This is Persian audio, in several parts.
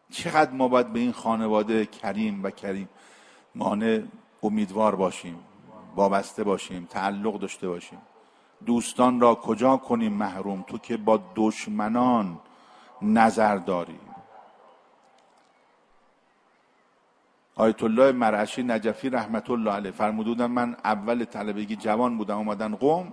چقدر ما باید به این خانواده کریم و کریمانه امیدوار باشیم، وابسته باشیم، تعلق داشته باشیم. دوستان را کجا کنیم محروم، تو که با دشمنان نظر داری. آیت الله مرعشی نجفی رحمت الله علیه فرمودن من اول طلبگی جوان بودم، اومدن قم،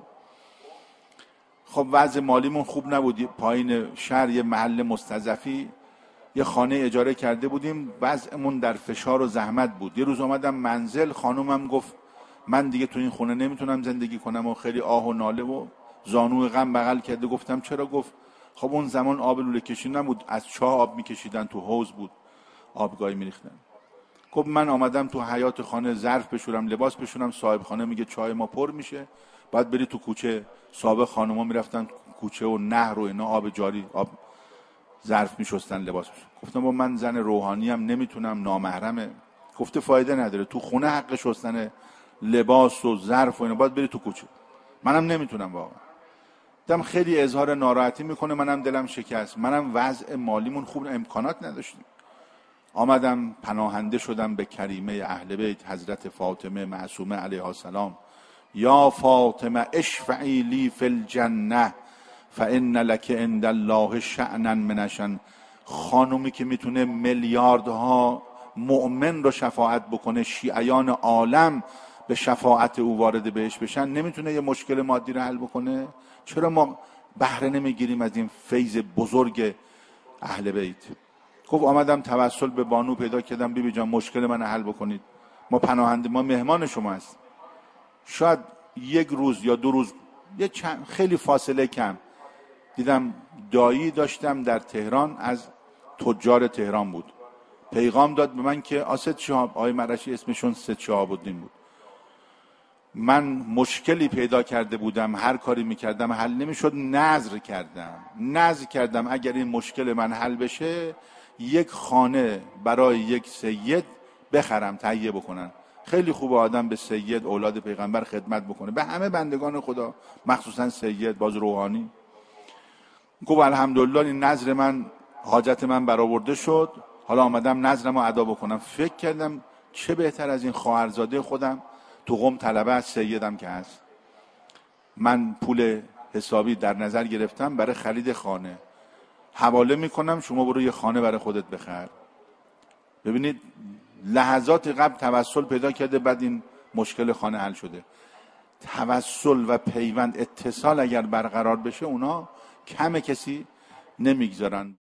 خب وضع مالیمون خوب نبود، پایین شهر یه محل مستضعفی یه خانه اجاره کرده بودیم، وضعمون در فشار و زحمت بود. یه روز اومدم منزل، خانومم گفت من دیگه تو این خونه نمیتونم زندگی کنم و خیلی آه و ناله و زانو غم بغل کرده. گفتم چرا؟ گفت خب اون زمان آب لوله کشی نبود، از چاه آب میکشیدن، تو حوض بود آبگاهی میریختن. خب من آمدم تو حیاط خانه ظرف بشورم، لباس بشورم، صاحب خانه میگه چای ما پر میشه، باید بری تو کوچه. صاحب خانوما میرفتن کوچه و نهر و اینا آب جاری، آب ظرف میشستن، لباس بشورن. گفتم با من زن روحانی ام نمیتونم، نامحرمه. گفته فایده نداره، تو خونه حق شستن لباس و ظرف و اینا، باید بری تو کوچه. منم نمیتونم واقعا. دم خیلی اظهار ناراحتی میکنه، منم دلم شکست، منم وضع مالیمون خوب، امکانات نداشتیم. آمدم پناهنده شدم به کریمه اهل بیت حضرت فاطمه معصومه علیها السلام. یا فاطمه اشفعی لی فی الجنه فان لک عند الله شأنا منشن. خانومی که میتونه میلیاردها مؤمن رو شفاعت بکنه، شیعیان عالم به شفاعت او وارد بهش بشن، نمیتونه یه مشکل مادی رو حل بکنه؟ چرا ما بهره نمیگیریم از این فیض بزرگ اهل بیت؟ گفت آمدم توسل به بانو پیدا کردم، بیبی جان مشکل من حل بکنید، ما پناهنده، ما مهمان شما هست. شاید یک روز یا 2 روز، یه خیلی فاصله کم، دیدم دایی داشتم در تهران، از تجار تهران بود، پیغام داد به من که آسد شهاب، آقای مرعشی اسمشون سید شهاب الدین بود، من مشکلی پیدا کرده بودم، هر کاری میکردم حل نمیشد، نذر کردم اگر این مشکل من حل بشه یک خانه برای یک سید بخرم، تهیه بکنن. خیلی خوب آدم به سید اولاد پیغمبر خدمت بکنه، به همه بندگان خدا، مخصوصا سید باز روحانی. گفت الحمدلله این نذر من، حاجت من برآورده شد، حالا آمدم نذرمو ادا بکنم. فکر کردم چه بهتر از این، خواهرزاده خودم تو قم طلبه از سیدم که هست. من پول حسابی در نظر گرفتم برای خرید خانه، حواله میکنم، شما برو یه خانه برای خودت بخر. ببینید لحظات قبل توسل پیدا کرده، بعد این مشکل خانه حل شده. توسل و پیوند، اتصال اگر برقرار بشه، اونا کم کسی نمیگذارن.